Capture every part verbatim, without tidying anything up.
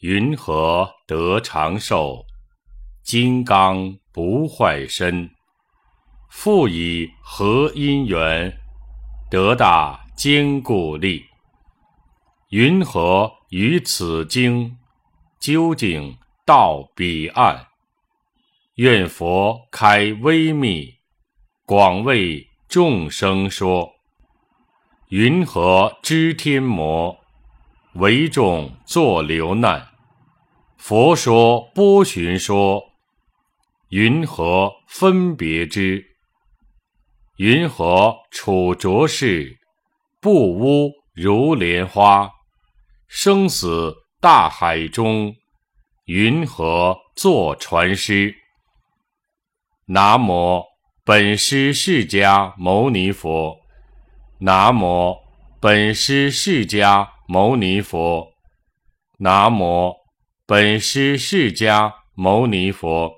云何得长寿？金刚不坏身。复以何因缘，得大坚固力？云何于此经，究竟到彼岸？愿佛开微密，广为众生说。云何知天魔，为众作流难？佛说波旬说，云何分别之？云何处浊世，不污如莲花？生死大海中，云何作船师？南无本师释迦牟尼佛。南无本师释迦牟尼佛。南无本师释迦牟尼佛。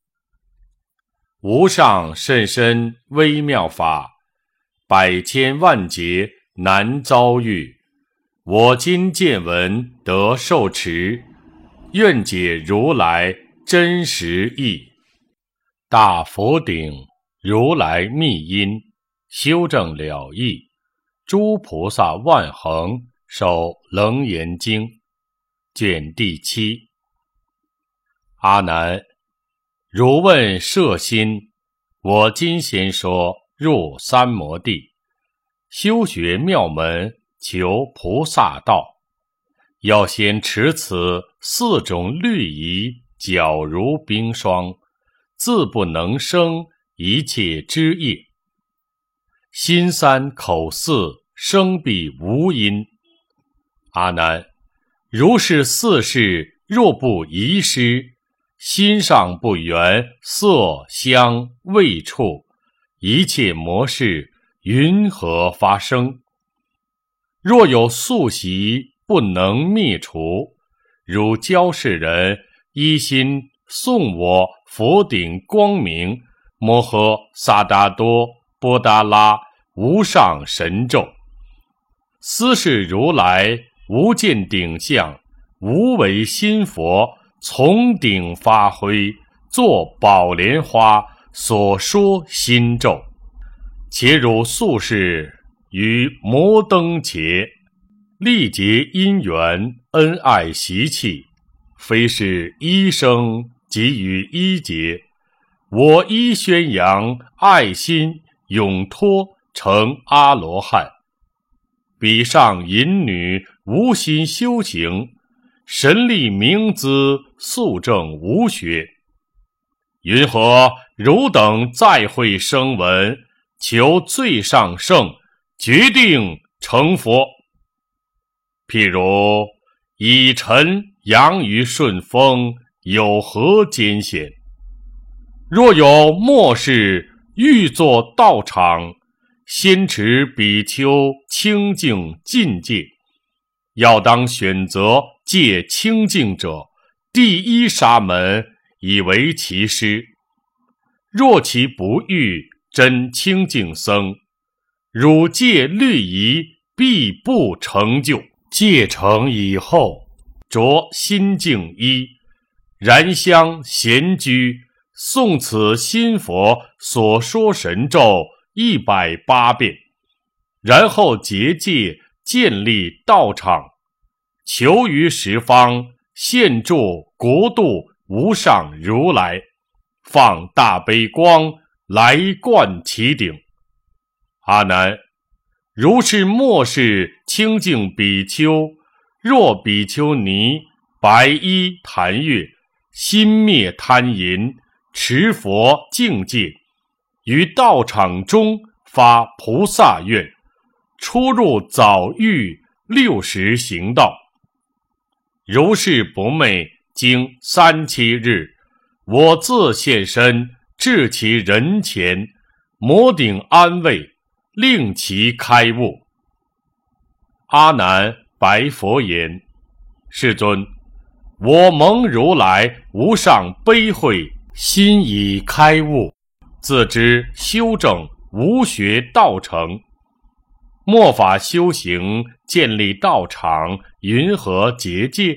无上甚深微妙法，百千万劫难遭遇。我今见闻得受持，愿解如来真实义。大佛顶如来密因，修正了义。诸菩萨万恒守楞严经，卷第七。阿难，汝问摄心，我今先说入三摩地，修学妙门，求菩萨道。要先持此四种律仪，皎如冰霜，自不能生一切之业。心三口四，生必无因。阿难，如是四事若不遗失，心上不缘色香味触，一切魔事云何发生？若有宿习不能灭除，如教世人一心诵我佛顶光明摩诃萨达多波达拉无上神咒，斯是如来无见顶相，无为心佛，从顶发挥，作宝莲花所说心咒。且汝宿世于摩登伽，历劫因缘恩爱习气，非是一生即于一劫。我一宣扬爱心永脱，成阿罗汉。彼上淫女无心修行，神力明资速证无学。云何汝等再会声闻，求最上圣，决定成佛？譬如以尘扬于顺风，有何艰险？若有末世欲作道场，先持比丘清净禁戒，要当选择戒清净者，第一沙门以为其师。若其不遇真清净僧，汝戒律仪必不成就。戒成以后，着心净衣，燃香闲居，诵此心佛所说神咒一百八遍，然后结界建立道场，求于十方现住国度无上如来，放大悲光来灌其顶。阿难，如是末世清净比丘，若比丘尼白衣檀月，心灭贪淫，持佛境界，于道场中发菩萨愿，出入早遇六十行道。如是不寐经三七日，我自现身至其人前，摩顶安慰，令其开悟。阿难白佛言：世尊，我蒙如来无上悲慧，心已开悟，自知修正无学道成，末法修行建立道场，云何结界？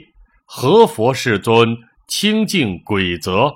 何佛世尊清净鬼则？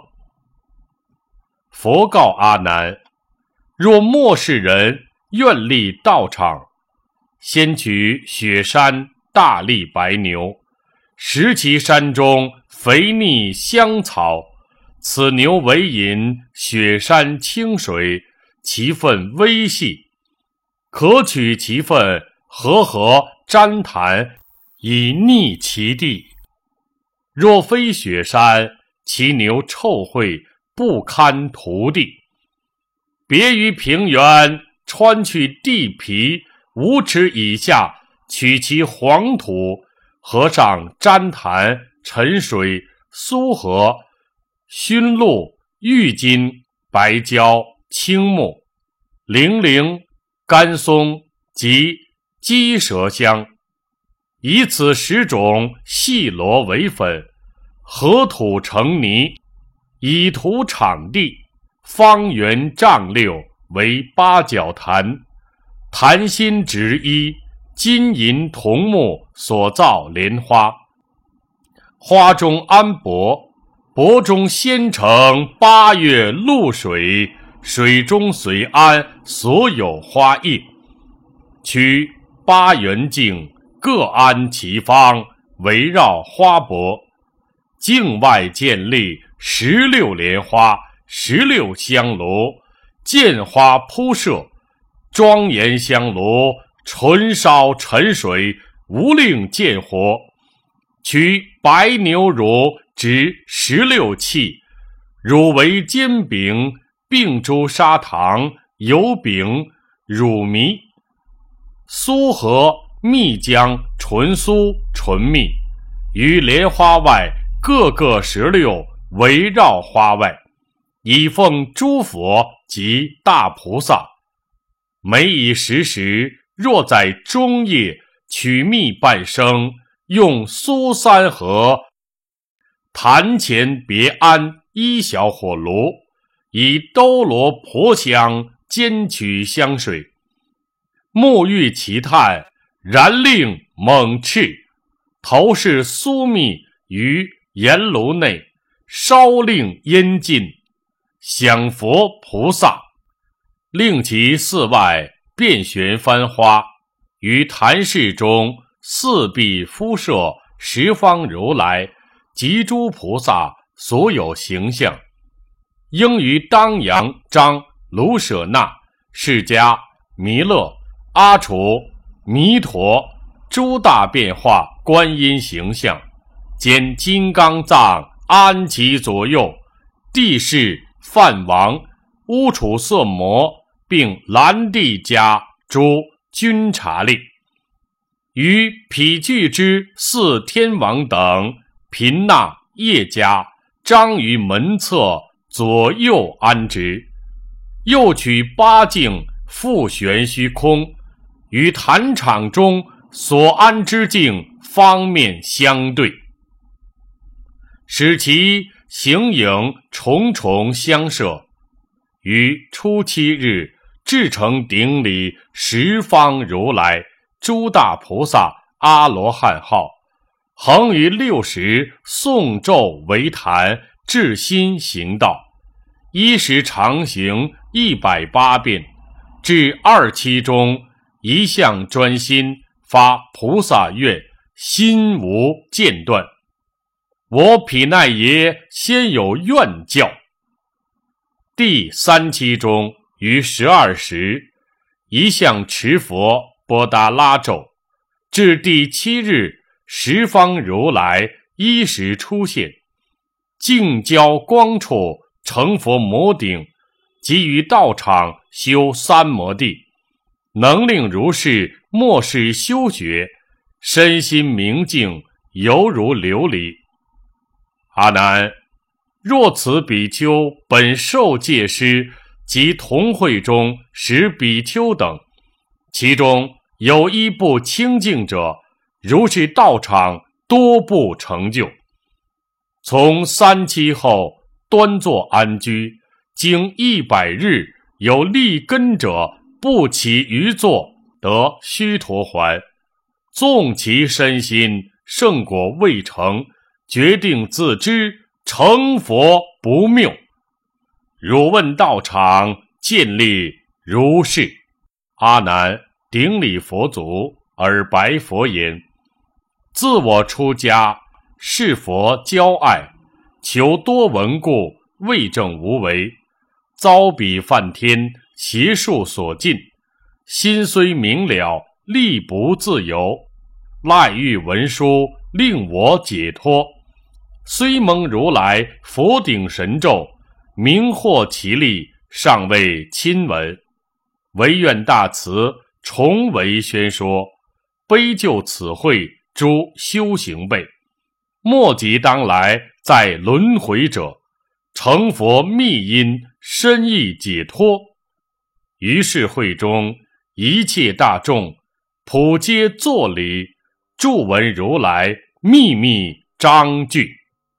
佛告阿难：若末世人愿立道场，先取雪山大力白牛，食其山中肥腻香草，此牛为饮雪山清水，其粪微细，可取其粪和合沾檀，以逆其地。若非雪山，其牛臭秽，不堪涂地。别于平原，穿去地皮五尺以下，取其黄土，和上沾檀、沉水、苏合、熏鹿、郁金、白椒、青木、苓苓、甘松及鸡舌香，以此十种细罗为粉，合土成泥，以涂场地，方圆丈六，为八角坛，坛心直一，金银铜木所造莲花，花中安泊，泊中先成八月露水，水中随安所有花叶，取八圆镜，各安其方，围绕花泊，境外建立十六莲花，十六香炉，见花铺设，庄严香炉，纯烧沉水，无令见火。取白牛乳执十六器，乳为煎饼，并诸砂糖、油饼、乳糜、苏合、蜜浆、纯酥、纯蜜，于莲花外各个十六，围绕花外，以奉诸佛及大菩萨。每以时时，若在中夜取蜜半升，用苏三合，坛前别安一小火炉，以兜罗婆香煎取香水，沐浴其炭，燃令猛炽，投是苏蜜于阎炉内，烧令烟尽，享佛菩萨，令其寺外遍旋幡花，于坛室中四壁敷设十方如来及诸菩萨所有形象，应于当阳、张、卢舍那、释迦、弥勒、阿楚、弥陀诸大变化观音形象，兼金刚藏安其左右，帝释、梵王、乌楚色魔，并兰帝家诸军察令，于毗俱之四天王等频那、叶家张于门侧左右安置，又取八境复悬虚空，于坛场中所安之境方面相对，使其形影重重相摄。于初七日，至诚顶礼十方如来诸大菩萨阿罗汉号，恒于六时诵咒为坛，至心行道，一时常行一百八遍，至二期中一向专心，发菩萨愿，心无间断。我毗奈耶先有愿教。第三期中于十二时，一向持佛波达拉咒，至第七日，十方如来一时出现，净交光处成佛摩顶，即于道场修三摩地，能令如是末世修学，身心明净，犹如琉璃。阿难，若此比丘本受戒师及同会中十比丘等，其中有一不清净者，如是道场多不成就。从三期后端坐安居，经一百日，有立根者不起于坐，得须陀洹。纵其身心，圣果未成， 决定自知成佛不谬。汝问道场，建立如是。阿难顶礼佛祖，而白佛言：自我出家，是佛骄爱，求多闻故，未证无为，遭彼梵天邪术所禁，心虽明了，力不自由，赖欲文书，令我解脱。虽蒙如来佛顶神咒，名获其力，尚未亲闻。唯愿大慈，重为宣说，悲救此会诸修行辈，莫及当来在轮回者，成佛密因，深意解脱。于是会中，一切大众普皆作礼，祝闻如来秘密章句。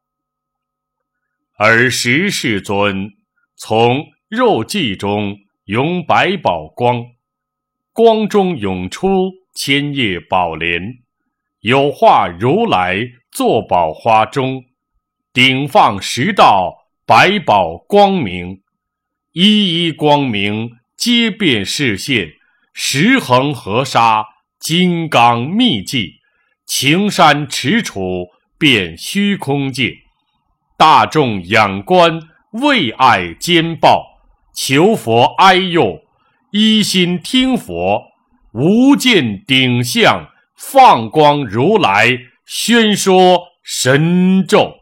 尔时世尊从肉髻中涌百宝光，光中涌出千叶宝莲，有化如来坐宝花中，顶放十道百宝光明，一一光明皆遍示现，十恒河沙，金刚密迹，晴山持杵，遍虚空界。大众仰观，为爱坚抱，求佛哀佑，一心听佛，无见顶相，放光如来，宣说神咒。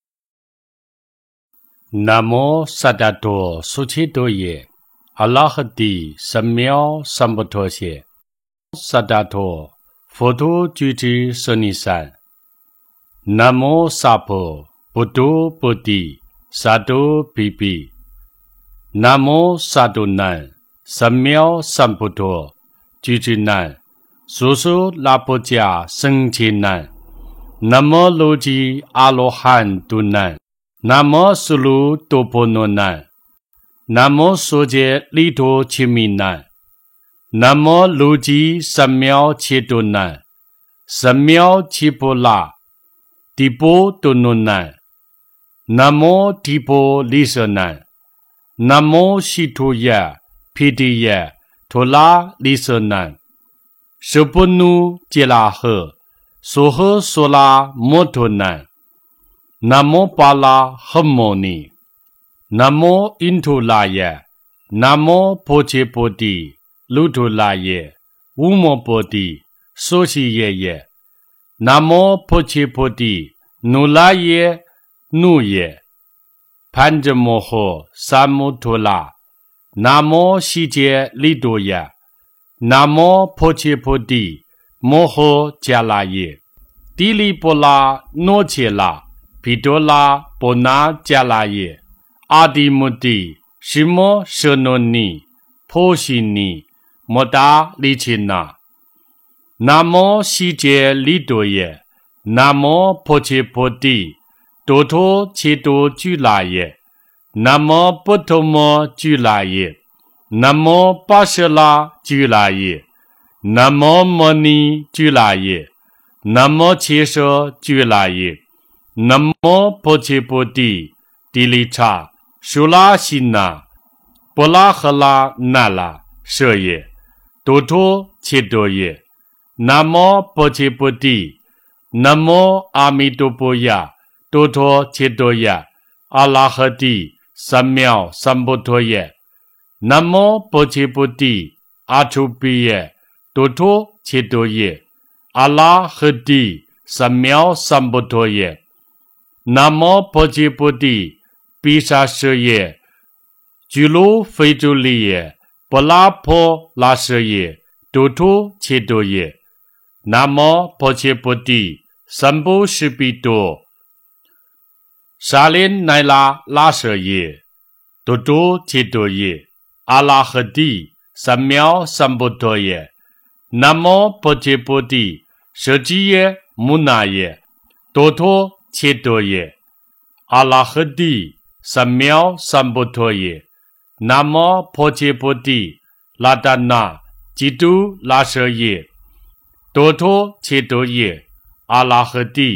南无萨达多苏切多耶，阿拉哈蒂三藐三菩提。萨达多佛陀居之舍利山。南无萨婆布多布提萨多毗毗。南无萨多难三藐三菩提居之难，苏苏拉婆迦僧伽难。南无罗吉阿罗汉度难。南无苏卢多婆罗难。南无梭揭利多切弥难。南无卢吉三藐切多难。三藐切波拉提波多罗难。南无提波利舍难。南无悉图耶毗提耶陀拉利舍难。舍波努揭拉呵娑诃娑拉摩陀难。南无巴拉诃摩尼。南无因陀拉耶。南无婆切波提卢陀拉耶乌摩波提娑悉耶耶。南无婆切波提努拉耶努耶潘遮摩诃萨摩陀拉。南无悉揭利多耶。南无婆切波提摩诃迦拉耶提利波拉诺切拉毗多拉波那迦拉耶阿底摩提什摩舍诺尼婆悉尼摩达利切那。南无悉揭利多耶。南无婆切波提多托切多居拉耶。南无波陀摩居拉耶。南无巴舍拉居拉耶。南无摩尼居拉耶。南无切舍居拉耶。南无婆切波提提利察舒拉西那波拉赫拉那拉舍耶多托切多耶。南无婆切波提。南无阿弥陀佛呀多托切多耶阿拉哈蒂三藐三菩提耶。南无婆切波提阿处毗耶多托切多耶阿拉哈蒂三藐三菩提耶。南无婆切波提毗沙舍耶居卢非洲利耶波拉婆拉舍耶多托切多耶。南无婆切波提三波施比多沙莲奈拉拉舍耶多托切多耶阿拉哈蒂三藐三菩提耶。南无婆切波提舍基耶穆那耶多托切多耶阿拉哈蒂三藐三菩提耶。南无婆切波提拉达那基督拉舍耶多托切多耶阿拉哈蒂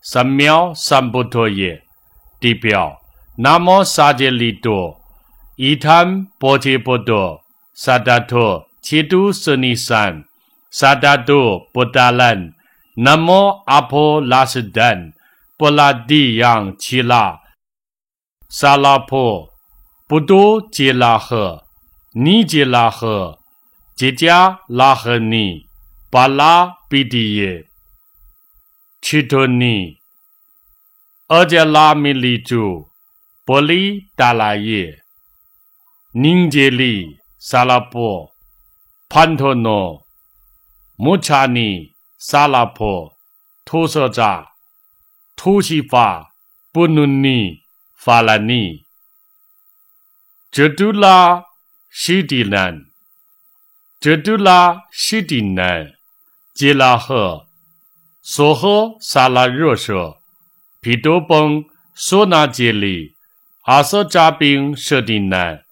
神妙三不陀耶，地表南无萨杰利多，伊坦波切波多，萨达托切都舍尼山，萨达多波达兰，南无阿婆拉什丹，波拉蒂扬奇拉，萨拉婆，布多杰拉赫，尼杰拉赫，杰加拉赫尼，巴拉比迪耶。奇托尼，阿加拉米利珠，波利达拉耶，宁杰利萨拉波，潘托诺，穆查尼萨拉波，图瑟扎，图西法，布努尼，法拉尼，哲杜拉西迪南，哲杜拉西迪南，杰拉赫。索呵萨拉热舍，皮多崩索那杰里，阿瑟扎宾舍迪南，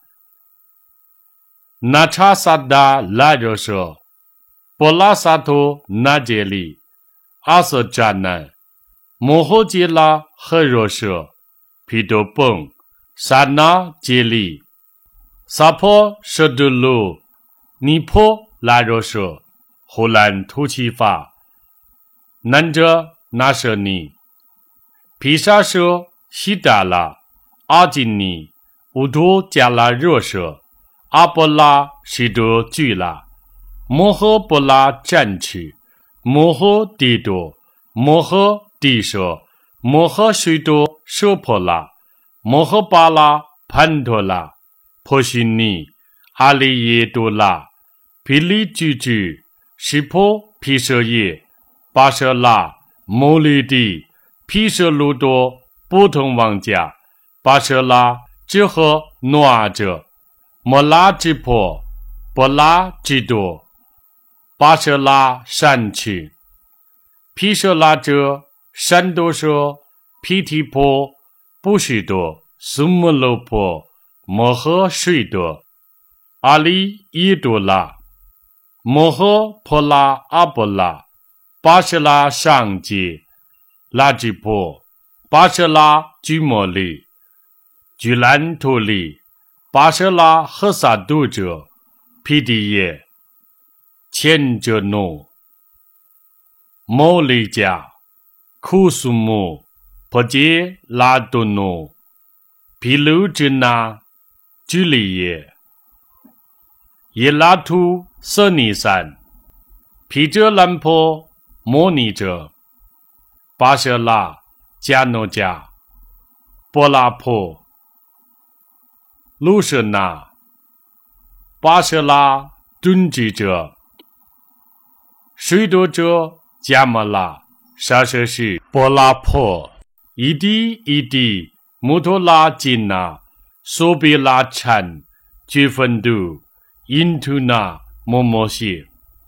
那查萨达拉热舍，波拉萨托那杰里，阿瑟扎南，摩诃杰拉赫热舍，皮多崩萨那杰里，萨婆舍杜鲁，尼婆拉热舍，呼兰图奇法。南者那舍尼，毗沙舍悉达拉，阿金尼，乌图加拉热舍，阿波拉悉多俱拉，摩诃波拉战持，摩诃帝多，摩诃帝舍，摩诃须多舍婆拉，摩诃巴拉潘陀拉，婆悉尼，阿里耶多拉，毗利居居，湿婆毗舍耶。巴舍拉、摩利地、毗舍卢多、不同王家、巴舍拉、之和诺阿者、摩拉之婆、波拉之多、巴舍拉山区、毗舍拉者、山多舍、毗提婆、不许多、苏摩罗婆、摩诃水多、阿里耶多拉、摩诃婆拉阿波拉。巴舍拉上界，拉吉婆，巴舍拉居摩利，居兰图利，巴舍拉赫萨杜者，毗迪耶，前者诺，摩利加，库苏姆，婆杰拉多诺，毗卢之那，居利耶，耶拉图舍尼山，毗遮兰婆。摩尼者，巴舍拉加诺加，波拉婆，卢舍那，巴舍拉顿吉者，水多者加摩拉，沙舍是波拉婆，伊迪伊迪，摩托拉金那，索比拉产，居分度，因图那，摩摩西。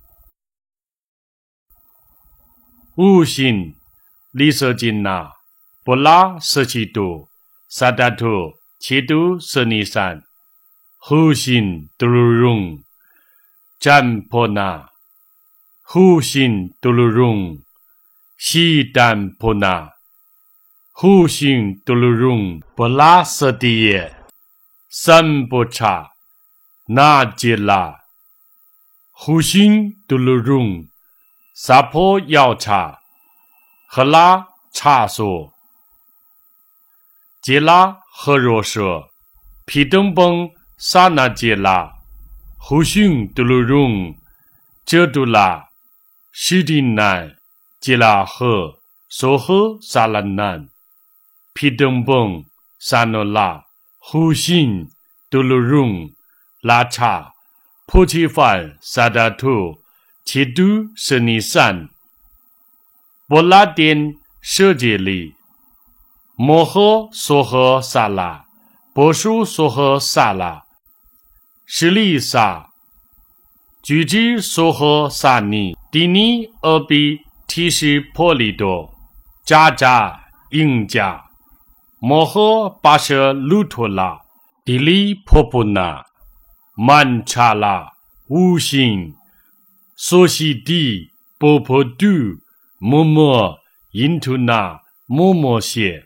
乌心利舍金那，波拉舍奇多，萨达托切都舍尼山，呼心杜鲁荣，占婆那，呼心杜鲁荣，西丹婆那，呼心杜鲁荣，波拉舍地耶，三波查，那杰拉，呼心杜鲁荣。萨婆要查，赫拉查索，杰拉赫罗舍，毗登崩萨那杰拉，呼逊杜鲁荣，哲杜拉，西迪南，杰拉赫，索赫萨拉南，毗登崩萨诺拉，呼逊杜鲁荣，拉查，婆切范萨达图。切都舍尼山，波拉甸舍杰里，摩诃娑诃萨拉，波舒娑诃萨拉，舍利萨，居之娑诃萨尼，迪尼俄比提示婆利多，扎扎应加，摩诃巴舍卢托拉，迪利婆婆那，曼查拉，无心。索西蒂波波杜摩摩因图那摩摩谢。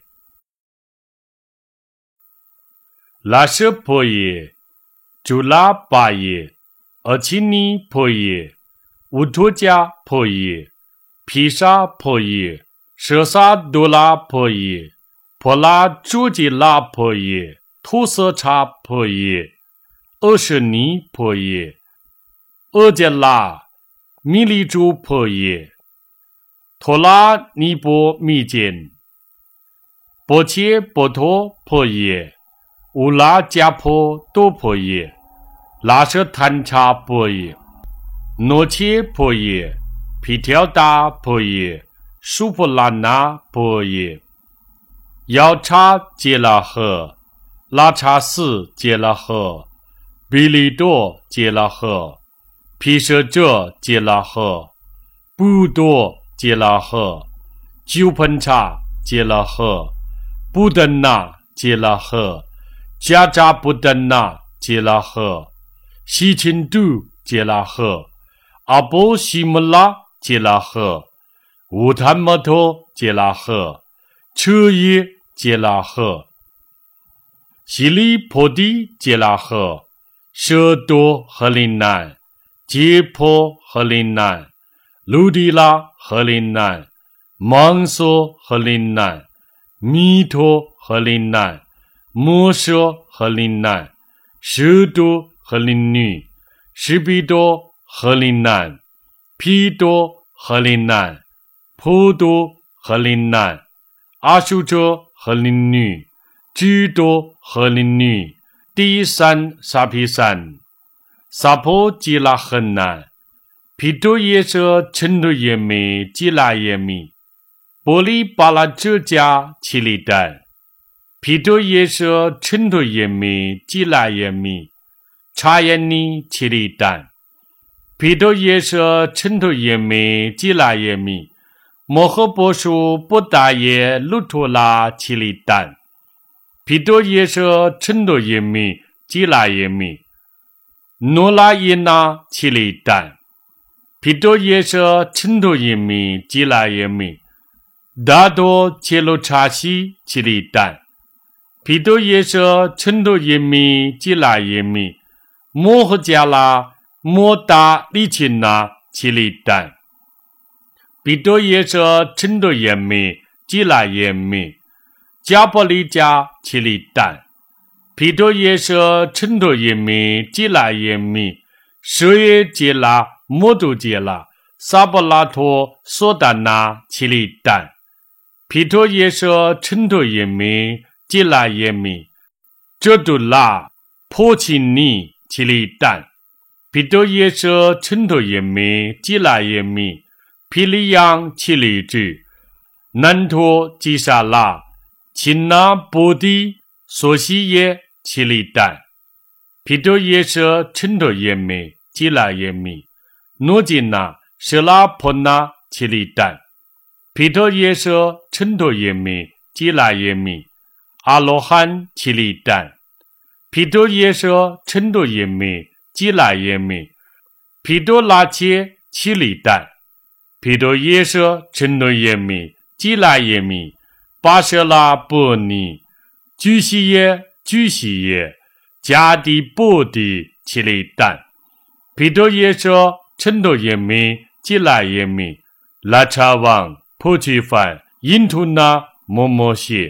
拉舍婆耶，朱拉巴耶，阿奇尼婆耶，乌托加婆耶，毗沙婆耶，舍萨多拉婆耶，婆拉朱吉拉婆耶，图色查婆耶，阿舍尼婆耶，阿杰拉米利朱婆耶，托拉尼波密见，波切波托婆耶，乌拉加婆多婆耶，拉舍坦查婆耶，诺切婆耶，毗条达婆耶，苏婆拉那婆耶，要查杰拉赫，拉查斯杰拉赫，比利多杰拉赫，毗舍者杰拉赫，布多杰拉赫，九盆查杰拉赫，布登那杰拉赫，加扎布登那杰拉赫，西钦度杰拉赫，阿波西姆拉杰拉赫，乌坦摩托杰拉赫，彻耶杰拉赫，西里婆地杰拉赫，舍多和林南，杰婆和林南，卢迪拉和林南，芒索和林南，弥陀和林南，摩舍和林南，舍多和林女，施比多和林南，毗多和林南，婆多和林南，阿修者和林女，居多和林女，第三沙毗三，萨婆吉拉很难，毗多耶舍陈多耶米吉拉耶米，波利巴拉遮加奇利丹，毗多耶舍陈多耶米吉拉耶米，查耶尼奇利丹，毗多耶舍陈多耶米吉拉耶米，摩诃波舒波达耶卢托拉奇利丹，毗多耶舍陈多耶米吉拉耶米，诺拉耶那奇利丹，毗多耶舍陈多耶米吉拉耶米，达多切罗查西奇利丹，毗多耶舍陈多耶米吉拉耶米，摩诃迦拉摩达利钦那奇利丹，毗多耶舍陈多耶米吉拉耶米，加波利加奇利丹，毗多耶舍陈多耶米吉拉耶米，舍耶杰拉摩多杰拉萨波拉托索达那奇利丹，毗多耶舍陈多耶米吉拉耶米，遮杜拉婆奇尼奇利丹，毗多耶舍陈多耶米吉拉耶米，毗利扬奇利智，南托吉沙拉，钦那波迪索西耶奇利丹，毗多耶舍陈多耶米吉拉耶米，诺金那舍拉婆那奇利丹，毗多耶舍陈多耶米吉拉耶米，阿罗汉奇利丹，毗多耶舍陈多耶米吉拉耶米，毗多拉切奇利丹，毗多耶舍陈多耶米吉拉耶米，巴舍拉波尼，居西耶居西耶，加迪波迪奇利丹，毗多耶舍陈多耶米吉拉耶米，拉查王婆奇梵因图那摩摩谢，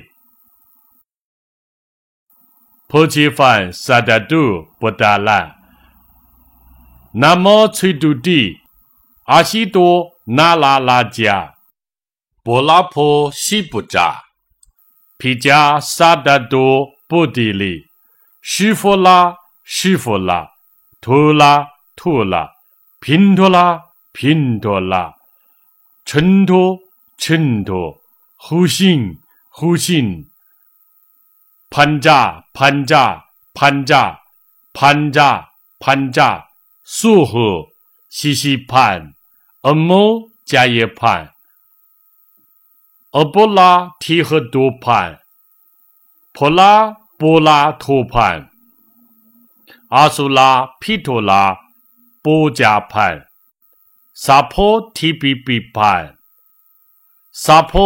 婆奇梵萨达杜波达拉，那么崔杜地阿西多那拉拉加，波拉婆西布扎，毗迦萨达多波地利，湿佛拉湿佛拉，图拉图拉，频陀拉频陀拉，陈陀陈陀，呼信呼信，潘扎潘扎潘扎潘扎潘扎，苏合西西潘，阿摩加耶潘，阿波拉提和多潘，婆拉波拉托潘，阿苏拉毗陀拉波加潘，萨婆提比比潘，萨婆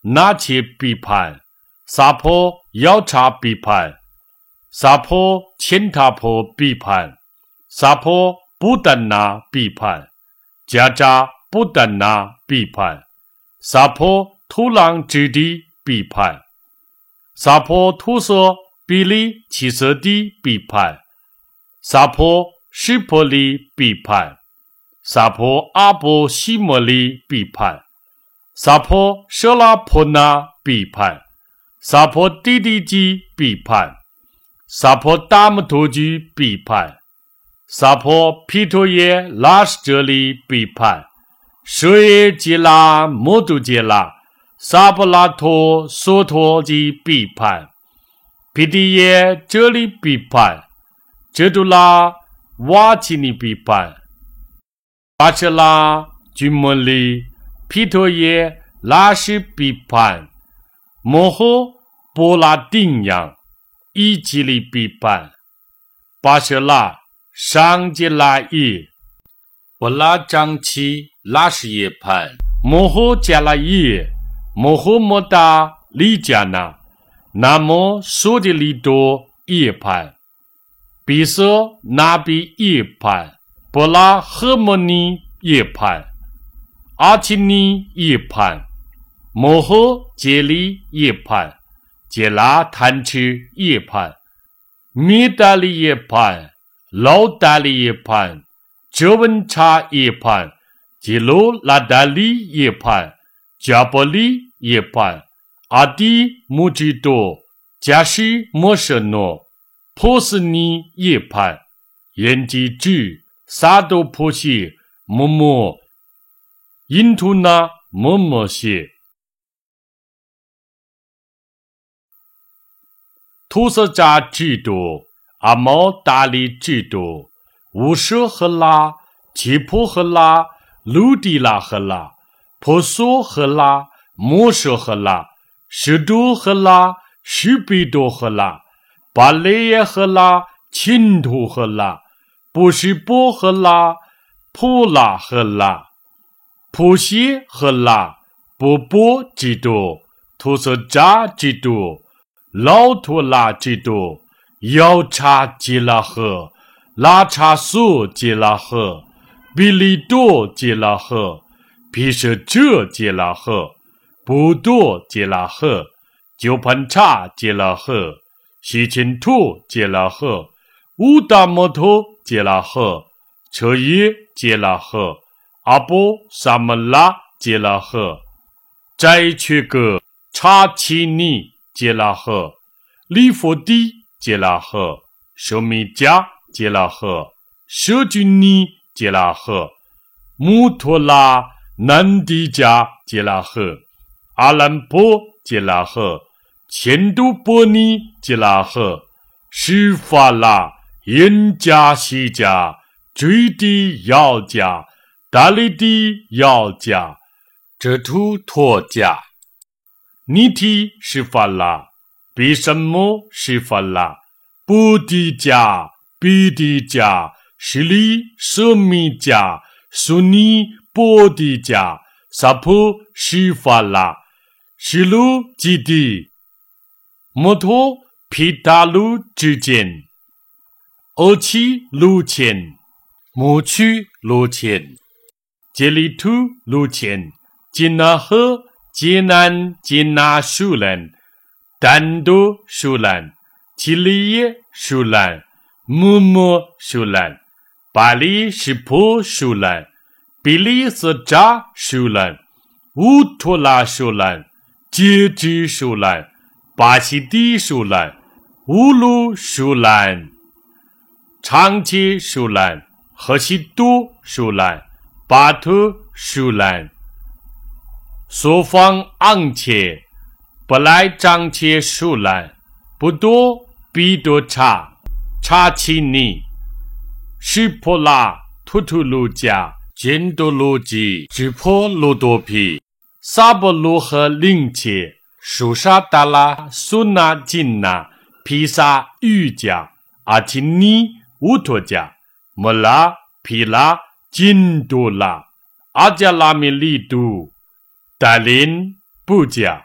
那切比盘，萨婆要查比盘，萨婆千塔婆比盘，萨婆不但拿比盘，家家不但拿比盘，萨婆土壤之地比盘，萨婆土色比例七色地比盘，萨婆湿婆里比盘，萨婆阿婆西莫里比盘，萨婆舍拉婆那比盘，萨婆弟弟基比盘，萨婆大木头居比盘，萨婆皮托耶拉什这里比盘，舍耶吉拉摩杜吉拉，萨婆拉托索托基比盘，皮蒂耶这里比盘，这杜拉瓦奇尼比盘，巴切拉居摩里皮托耶拉什比盘，摩诃波拉丁扬伊吉里比盘，巴切拉上吉拉伊波拉张七拉什耶盘，摩诃加拉耶摩诃摩达里加纳，南无苏迪里多耶盘，比色那比耶盘，波拉赫摩尼耶盘，阿奇尼耶盘，摩诃杰里耶盘，杰拉贪吃耶盘，米达里耶盘，老达里耶盘，哲文查耶盘，杰罗拉达里耶盘，加波里耶盘，阿迪穆吉多，加西摩舍诺，波斯尼耶盘，延吉智，萨多婆西，摩摩，因图那摩摩西。土色扎制度，阿毛达里制度，乌舍和拉，奇婆和拉，鲁迪拉和拉，婆娑和拉，摩舍和拉，什多和拉，什比多和拉，巴雷耶和拉，钦图和拉，波什波和拉，普拉和拉，普西和拉，波波制度，土色扎制度。老托拉制度，要查吉拉赫，拉查苏吉拉赫，比利多吉拉赫，皮舍这吉拉赫，布多吉拉赫，九盘查吉拉赫，西秦图吉拉赫，乌达摩托吉拉赫，车耶吉拉赫，阿波萨摩拉吉拉赫，摘去个查奇尼。杰拉赫，利佛地杰拉赫，舍米加杰拉赫，舍君尼杰拉赫，穆托拉南迪加杰拉赫，阿兰波杰拉赫，前都波尼杰拉赫，施法拉因加西加，追地要加，达利地要加，这图托加。尼提是法拉，比什么是法拉？布迪加、比迪加、什利、舍米加、苏尼、波迪加、萨婆是法拉，什鲁基地，摩托皮达鲁之间，二七路前，摩区路前，杰里图路前，金纳河。吉南吉纳舒兰，丹多舒兰，奇里耶舒兰，木木舒兰，巴里是婆舒兰，比利斯扎舒兰，乌托拉舒兰，杰之舒兰，巴西地舒兰，乌鲁舒兰，长期舒兰，河西都舒兰，巴特舒兰。所方昂切，不来张切树兰，不多必多差，差其尼，是破拉突突路加，见多路基，只破路多皮，萨波路和灵切，苏沙达拉苏那金那，披萨瑜伽，阿奇尼乌托加，莫拉皮拉金多拉，阿加拉米利都。达林布加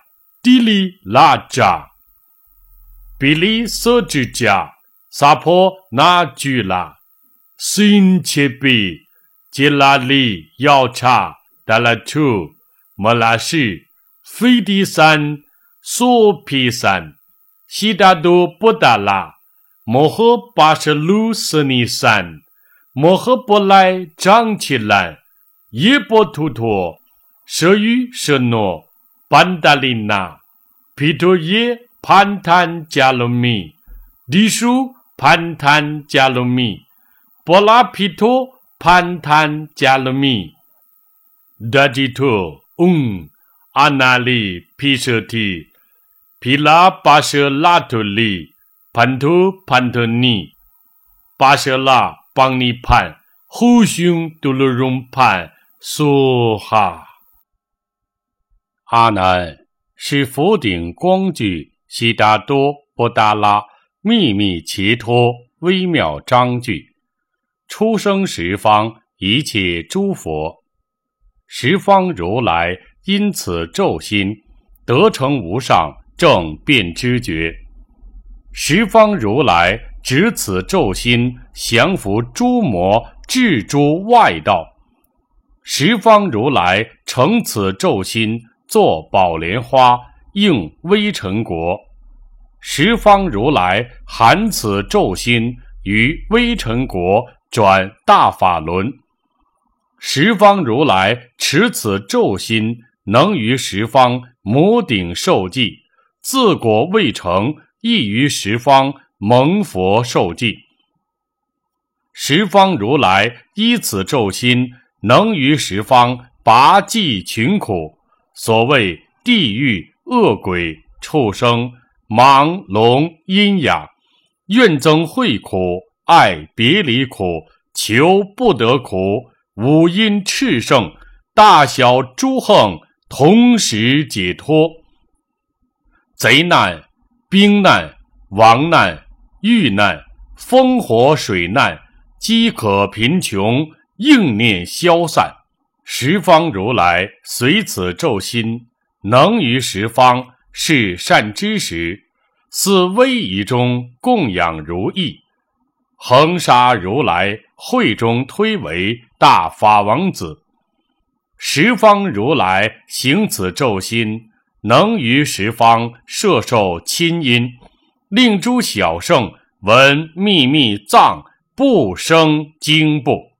地里拉扎，比利瑟之家，撒婆那居拉，新切比，杰拉里要查，达拉图，莫拉西，菲迪山，索皮山，西达多布达拉，摩诃巴什鲁斯尼山，摩诃波莱张起兰，耶波图托，舍于舍诺，班达琳娜，皮托耶潘坦加罗米，地书潘坦加罗米，波拉皮托潘坦加罗米，达吉托嗯，阿那里皮舍提，皮拉巴舍拉图里，潘图潘特尼，巴舍拉邦尼潘，呼兄杜鲁荣潘，苏哈。阿难，是佛顶光具悉达多波达拉秘密奇托微妙章句，出生十方一切诸佛，十方如来因此咒心得成无上正遍知觉，十方如来执此咒心降伏诸魔至诸外道，十方如来乘此咒心作宝莲花应微尘国，十方如来含此咒心于微尘国转大法轮，十方如来持此咒心能于十方摩顶受记，自果未成亦于十方蒙佛受记，十方如来依此咒心能于十方拔济群苦，所谓地狱恶鬼畜生盲聋阴哑，愿增慧苦，爱别离苦，求不得苦，五阴炽盛，大小诸横同时解脱。贼难、兵难、亡难、遇难、风火水难、饥渴贫穷，应念消散，十方如来随此咒心能于十方是善知识，似威仪中供养如意，恒沙如来会中推为大法王子，十方如来行此咒心能于十方摄受亲因，令诸小圣闻秘密藏不生惊怖，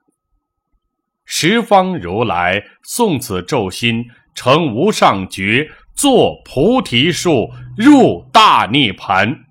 十方如来诵此咒心成无上觉，作菩提树，入大涅盘。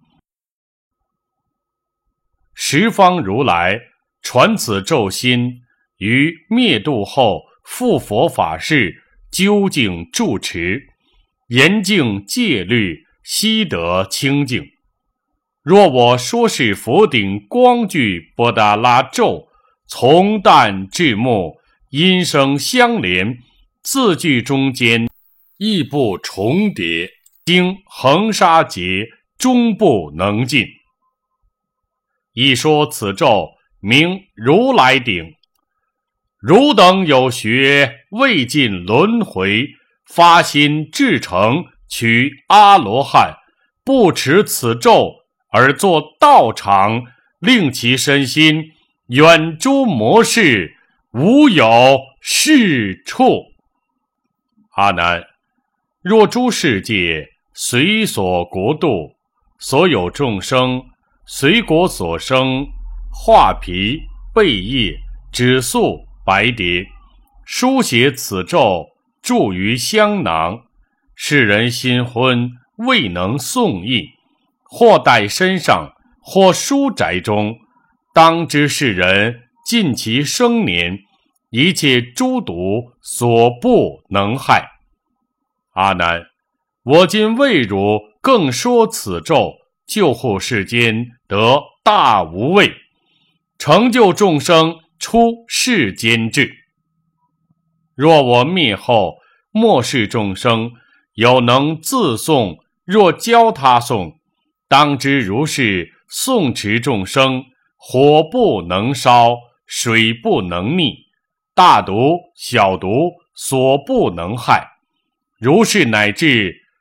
十方如来传此咒心于灭度后复佛法事，究竟住持，严净戒律，悉得清净。若我说是佛顶光具波达拉咒，从旦至末，音声相连，字句中间亦不重叠，经恒沙劫终不能尽。一说此咒名如来顶，汝等有学未尽轮回，发心至诚取阿罗汉，不持此咒而作道场，令其身心远诸魔事，无有是处。阿难，若诸世界随所国度，所有众生随国所生，画皮、贝叶、纸素、白蝶，书写此咒，注于香囊，世人新婚未能诵译，或带身上，或书宅中，当知世人尽其生年，一切诸毒所不能害。阿难，我今为汝更说此咒，救护世间得大无畏，成就众生出世间智。若我灭后，末世众生有能自诵，若教他诵，当知如是诵持众生，火不能烧，水不能溺，大毒小毒所不能害，如是乃至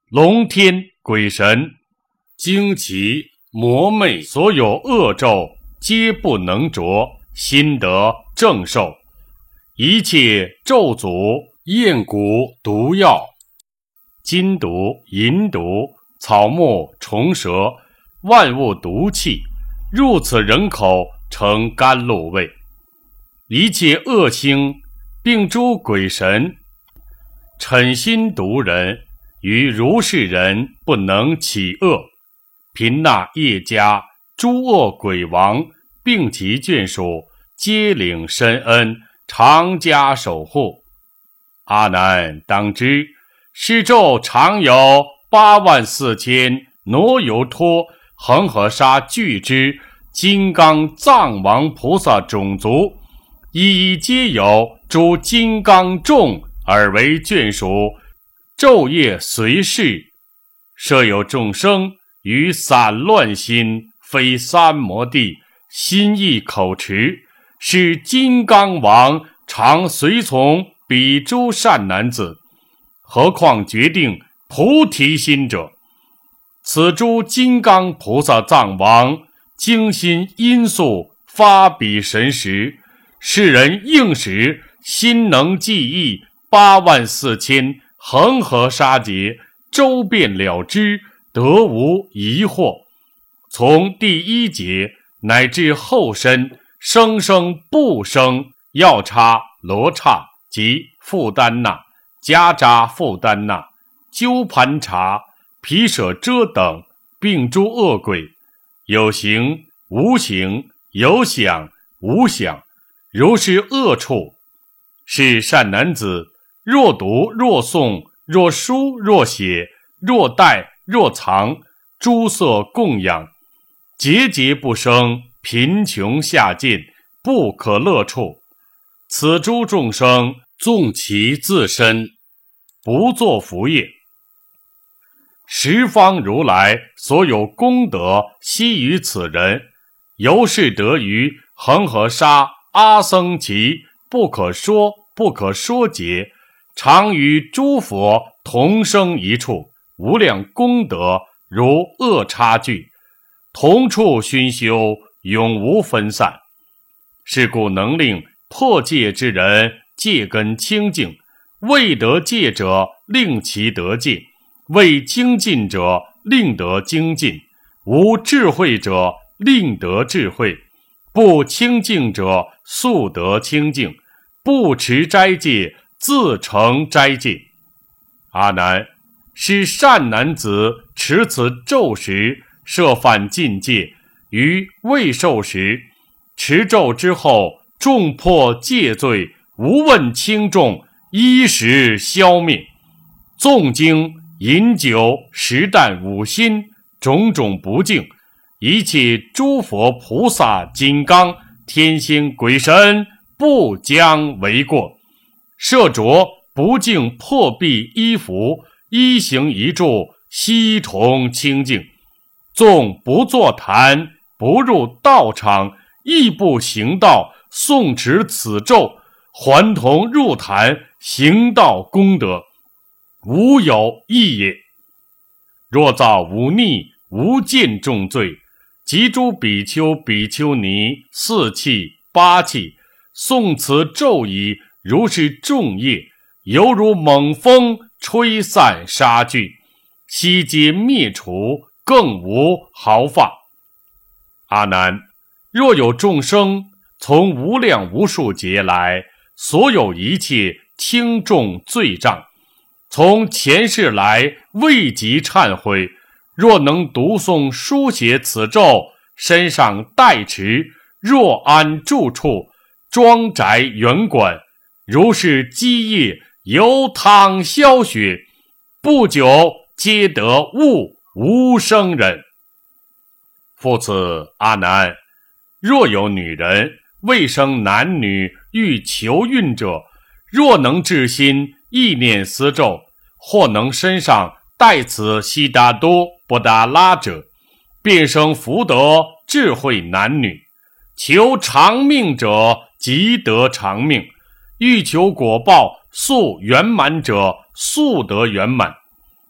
龙天鬼神、惊奇魔魅，所有恶咒皆不能着，心得正受。一切咒诅、厌蛊、毒药、金毒、银毒、草木、虫蛇，万物毒气，入此人口成甘露味。一切恶星，并诸鬼神，嗔心毒人，于如是人不能起恶。贫那业家，诸恶鬼王，并其眷属，皆领深恩，常加守护。阿难，当知是咒常有八万四千挪油托恒河沙巨之金刚藏王菩萨种族，一一皆有诸金刚众而为眷属，昼夜随侍。设有众生于散乱心，非三摩地，心意口持，是金刚王常随从彼诸善男子。何况决定菩提心者，此诸金刚菩萨藏王精心因素发彼神识，世人应时心能记忆八万四千恒河沙劫，周遍了之，得无疑惑。从第一节乃至后身，生生不生药叉、罗刹及富丹那、迦扎富丹那、鸠盘查、毗舍遮等，并诸恶鬼，有形无形，有想无想，如是恶处。是善男子，若读若诵，若书若写，若带若藏，诸色供养，节节不生，贫穷下贱，不可乐处。此诸众生纵其自身，不作福业。十方如来所有功德悉于此人，由是得于恒河沙阿僧祇不可说不可说劫，常与诸佛同生一处，无量功德如恶差距，同处熏修，永无分散。是故能令破戒之人戒根清净，未得戒者令其得戒，未精进者令得精进，无智慧者令得智慧，不清净者速得清净，不持斋戒自成斋戒。阿难，是善男子持此咒时，设犯禁戒，于未受时，持咒之后，众破戒罪，无问轻重，衣食消灭。诵经、饮酒、食啖、五辛，种种不净，一切诸佛菩萨、金刚、天星、鬼神，不将为过。设着不净破壁衣服，一行一住，悉同清净。纵不坐坛，不入道场，亦不行道，诵持此咒，还同入坛行道功德，无有异也。若造无逆无间重罪，及诸比丘比丘尼四气八气，诵此咒已，如是众业，犹如猛风吹散沙聚，悉皆灭除，更无毫发。阿难，若有众生从无量无数劫来，所有一切轻重罪障，从前世来未及忏悔，若能读诵书写此咒，身上带持，若安住处，庄宅园馆，如是积业，由汤消雪，不久皆得悟无生忍。复此，阿难，若有女人未生男女欲求孕者，若能至心意念思咒，或能身上带此悉达多波达拉者，便生福德智慧男女。求长命者即得长命，欲求果报速圆满者速得圆满。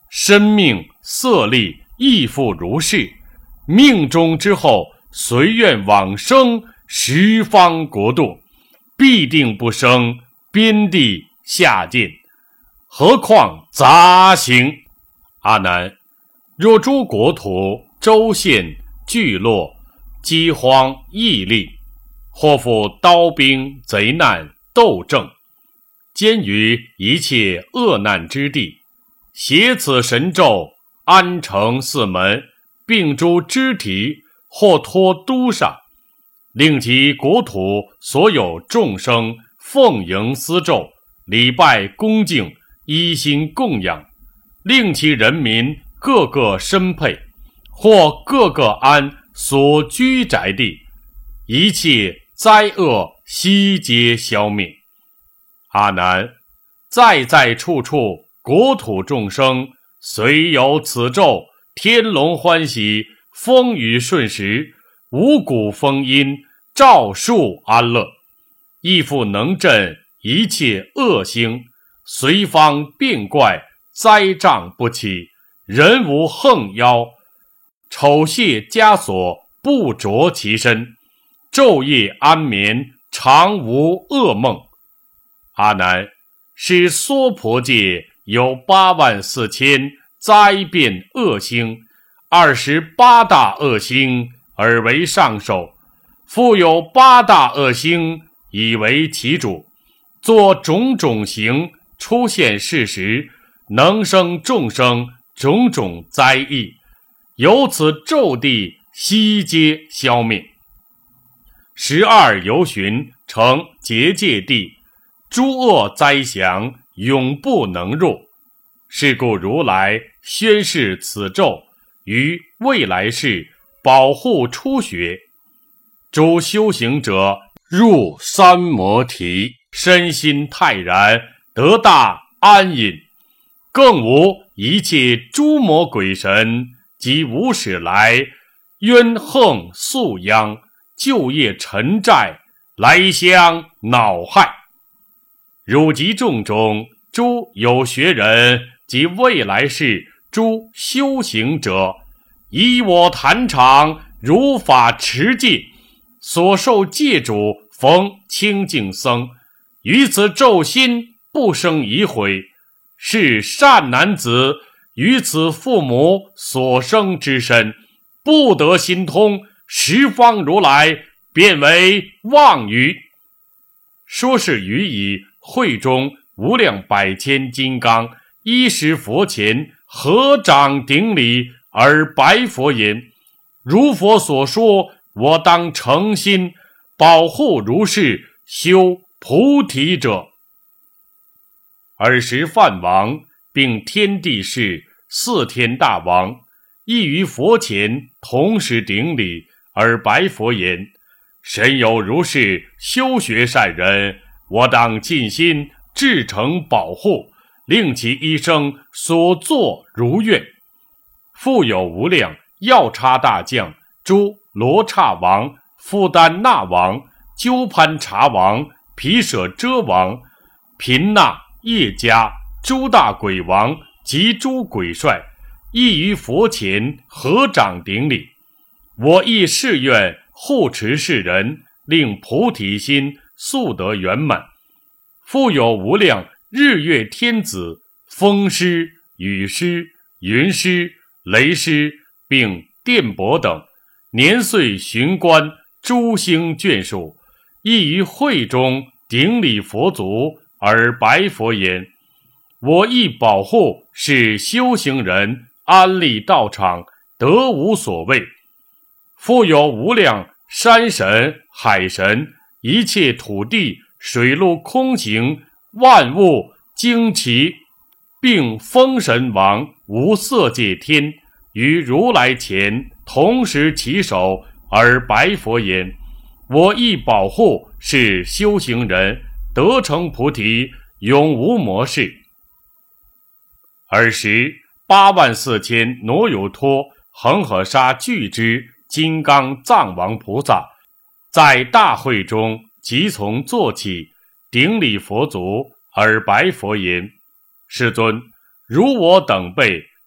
身命色力亦复如是。命中之后，随愿往生十方国度，必定不生边地下贱，何况杂行？阿难，若诸国土、州县、聚落饥荒疫力，或复刀兵贼难斗争，兼于一切恶难之地，携此神咒，安成四门，并诸肢体，或托都上，令其国土所有众生奉迎思咒，礼拜恭敬，依心供养，令其人民个个身配，或个个安所居宅地，一切灾厄悉皆消灭。阿难，在在处处国土众生，虽有此咒，天龙欢喜，风雨顺时，五谷丰殷，照树安乐，亦复能镇一切恶星，随方变怪，灾障不起，人无横妖，丑亵枷锁，不着其身，昼夜安眠，常无噩梦。阿难，是娑婆界有八万四千灾变恶星，二十八大恶星而为上首，复有八大恶星以为其主，作种种形，出现事时，能生众生种种灾异，由此咒地悉皆消灭。十二游巡成结界地，诸恶灾祥永不能入。是故如来宣示此咒，于未来世保护初学。诸修行者入三摩提，身心泰然，得大安隐，更无一切诸魔鬼神及无始来冤横宿殃，旧业沉债，来相恼害。汝及众中诸有学人及未来世诸修行者，以我坛场如法持戒，所受戒主逢清净僧，于此咒心不生疑悔，是善男子于此父母所生之身，不得心通，十方如来便为妄语。说是语以会中无量百千金刚依时佛前合掌顶礼，而白佛言：如佛所说，我当诚心保护如是修菩提者。尔时梵王并天地士四天大王亦于佛前同时顶礼，而白佛言：神有如是修学善人，我当尽心至诚保护，令其一生所作如愿。复有无量药叉大将，诸罗刹王、富丹那王、鸠潘茶王、毗舍遮王、频那、叶迦、诸大鬼王及诸鬼帅，亦于佛前合掌顶礼。我亦誓愿护持世人，令菩提心速得圆满。复有无量日月天子、风师、雨师、云师、雷师，并电伯等，年岁巡观诸星眷属，亦于会中顶礼佛足，而白佛言：我亦保护是修行人，安立道场，得无所谓。复有无量山神、海神，一切土地、水陆空行，万物惊奇，并风神王、无色界天，于如来前同时起手，而白佛言：我亦保护是修行人，得成菩提，永无魔事。尔时八万四千挪有托、恒河沙巨之金刚藏王菩萨，在大会中即从坐起，顶礼佛足，而白佛言：世尊，如我等辈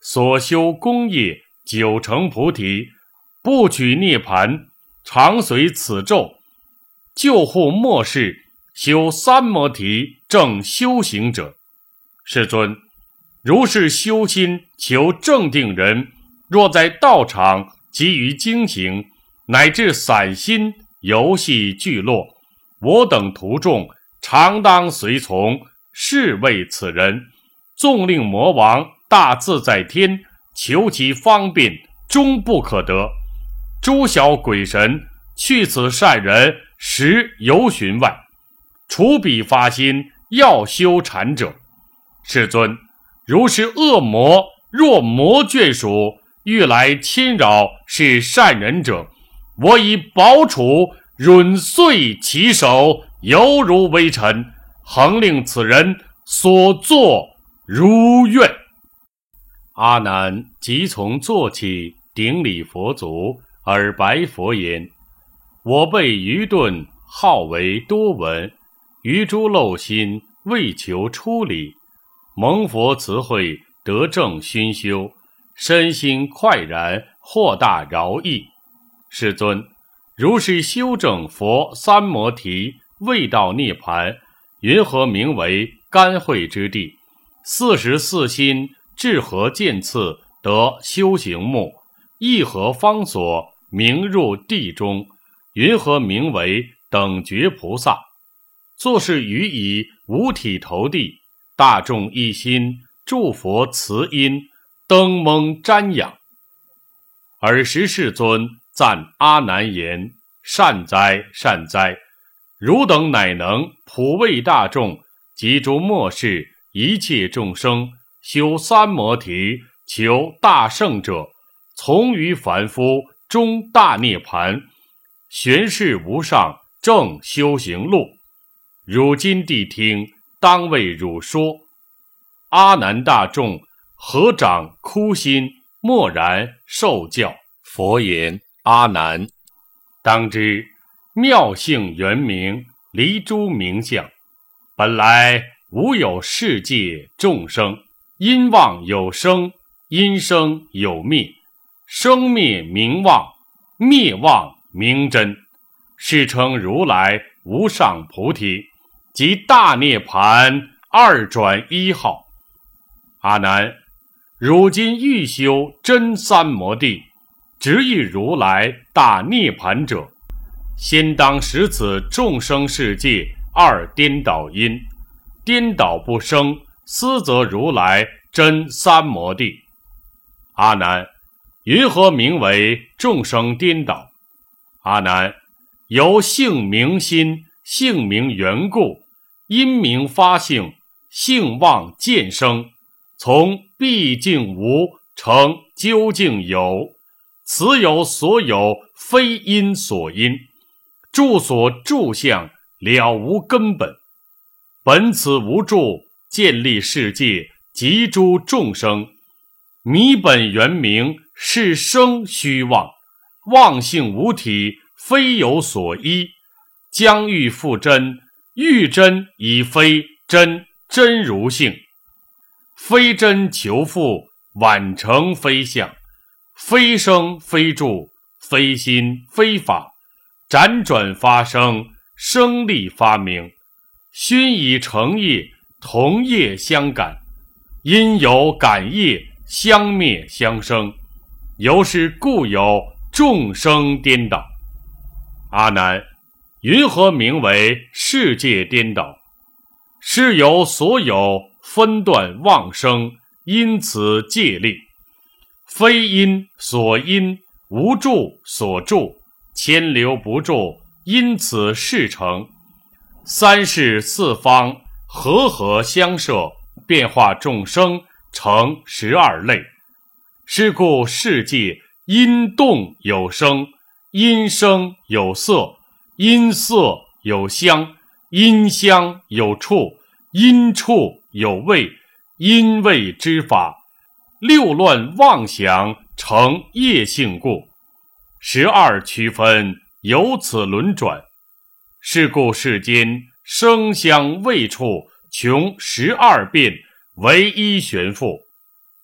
所修功业九成菩提，不取涅盘，常随此咒，救护末世修三摩提正修行者。世尊，如是修心求正定人，若在道场急于经行，乃至散心游戏聚落，我等徒众常当随从，是为此人。纵令魔王大自在天，求其方便，终不可得。诸小鬼神去此善人，实游寻外，除彼发心要修禅者。世尊，如是恶魔若魔眷属欲来侵扰是善人者，我以宝杵吮碎其手，犹如微尘，恒令此人所作如愿。阿难即从坐起，顶礼佛足，而白佛言：我辈愚钝，好为多闻，于诸漏心，为求出离，蒙佛慈惠，得正熏修，身心快然，获大饶益。世尊，如是修正佛三摩提，未到涅盘，云何名为甘慧之地？四十四心至何渐次得修行目？一何方所名入地中？云何名为等觉菩萨？作是语以五体投地，大众一心，诸佛慈音，登蒙瞻仰。尔时世尊赞阿难言：善哉善哉，汝等乃能普为大众及诸末世一切众生修三摩提，求大圣者，从于凡夫，终大涅盘，玄世无上正修行路。汝今谛听，当为汝说。阿难大众合掌哭心，默然受教。佛言：阿难，当知妙性圆明，离诸名相，本来无有世界众生，因妄有生，因生有灭，生灭名妄，灭妄名真，是称如来无上菩提，即大涅盘二转一号。阿难，汝今欲修真三摩地，直欲如来大涅盘者，先当使此众生世界二颠倒因，颠倒不生，斯则如来真三摩地。阿难，云何名为众生颠倒？阿难，由性明心，性明缘故，因明发性，性妄渐生，从毕竟无成究竟有，此有所有，非因所因，住所住相，了无根本。本此无住，建立世界及诸众生，迷本原明，是生虚妄，妄性无体，非有所依，将欲复真，欲真已非真，真如性，非真求复，宛成非相，非生非住，非心非法，辗转发生，生力发明，熏以成业，同业相感，因有感业，相灭相生，由是故有众生颠倒。阿难，云何名为世界颠倒？是由所有分段妄生，因此界立，非因所因，无住所住，牵流不住，因此事成。三世四方和合相摄，变化众生成十二类。是故世界因动有生，因生有色，因色有香，因香有触，因触有味，因味之法，六乱妄想成业性故，十二区分由此轮转。是故世间声香味触穷十二变，唯一悬复。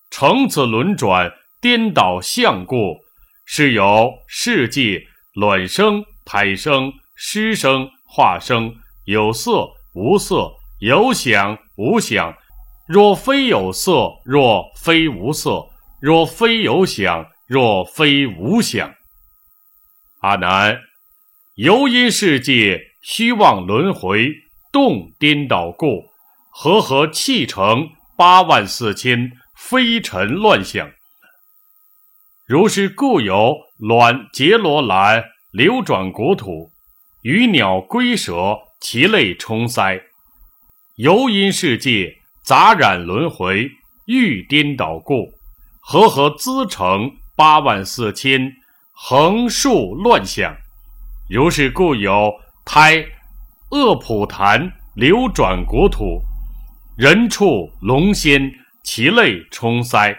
乘此轮转，颠倒相故，是有世界、卵生、胎生、湿生、化生，有色、无色，有想、无想。若非有色，若非无色，若非有想，若非无想。阿难，由因世界虚妄轮回，动颠倒故，和合气成八万四千非尘乱象。如是故有卵结罗兰流转国土，鱼鸟龟蛇其类充塞。由因世界杂染轮回，欲颠倒故，和合资成八万四千横竖乱象。如是故有胎恶普檀流转国土，人畜龙仙其类充塞。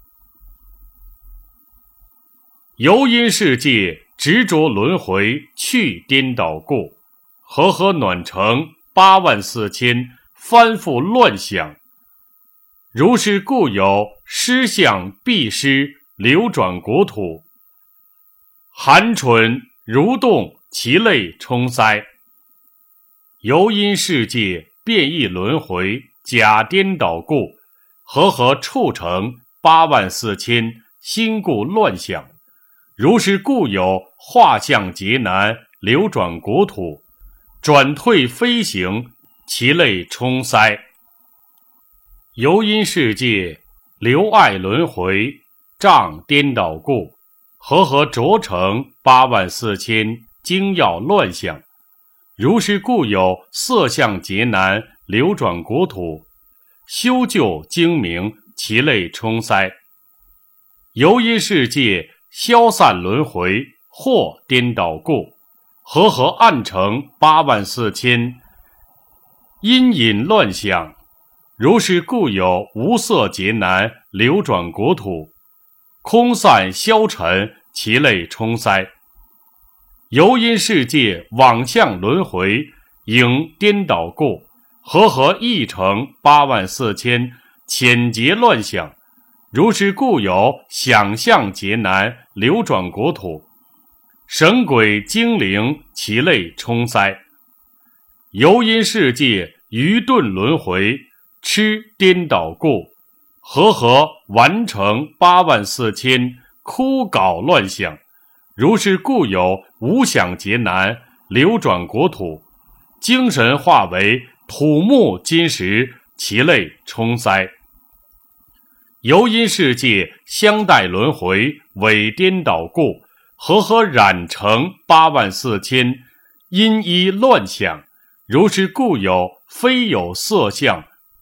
由因世界执着轮回，去颠倒故，和合暖成八万四千翻覆乱象。如是故有湿象必湿流转国土，寒蠢蠕动其类充塞。由因世界变异轮回，假颠倒故，和合畜成八万四千心故乱象。如是故有化象劫难流转国土，转退飞行其类充塞。由因世界流爱轮回，障颠倒故，和合浊成八万四千精要乱象。如是故有色相劫难流转国土，修旧精明其类充塞。由因世界消散轮回，或颠倒故，和合暗成八万四千阴隐乱象。如是故有无色劫难流转国土，空散消沉其类充塞。由因世界妄相轮回，影颠倒故，和合一成八万四千浅劫乱象。如是故有想象劫难流转国土，神鬼精灵其类充塞。由因世界愚钝轮回，痴颠倒故，和合完成八万四千枯槁乱象。如是故有无想劫难流转国土，精神化为土木金石其类充塞。由因世界相待轮回，伪颠倒故，和合染成八万四千阴一乱象。如是故有非有色相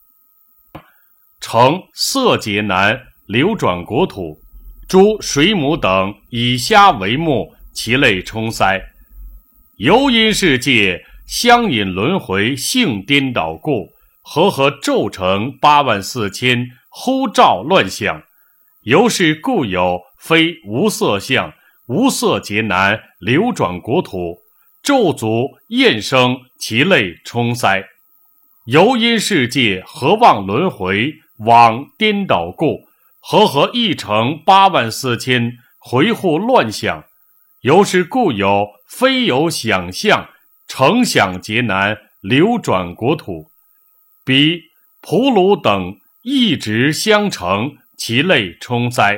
成色劫难流转国土，诸水母等以虾为目，其类充塞。由因世界相引轮回，性颠倒故，和合骤成八万四千忽照乱象。由是故有非无色相无色劫难流转国土，骤足厌生其类充塞。由因世界合妄轮回，妄颠倒故，和合一成八万四千回护乱象。由是故有非有想象成想劫难流转国土，彼蒲卢等一直相成，其类充塞。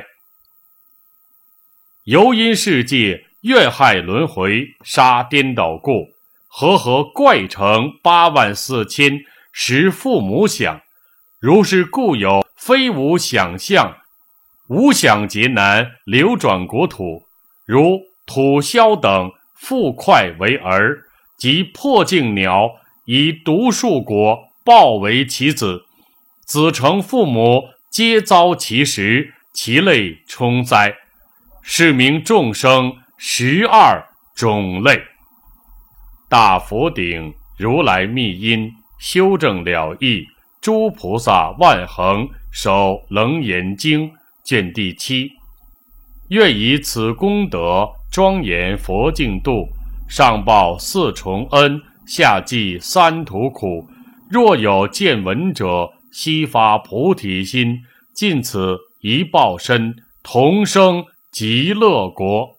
由因世界怨害轮回，杀颠倒故，和合怪成八万四千十父母想。如是故有非无想象无想劫难流转国土，如土枭等复快为儿，及破镜鸟以毒树果报为其子，子承父母皆遭其食，其类充灾。是名众生十二种类。大佛顶如来密因，修正了义，诸菩萨万恒守楞严经卷第七。愿以此功德庄严佛净土，上报四重恩，下济三途苦。若有见闻者，悉发菩提心，尽此一报身，同生极乐国。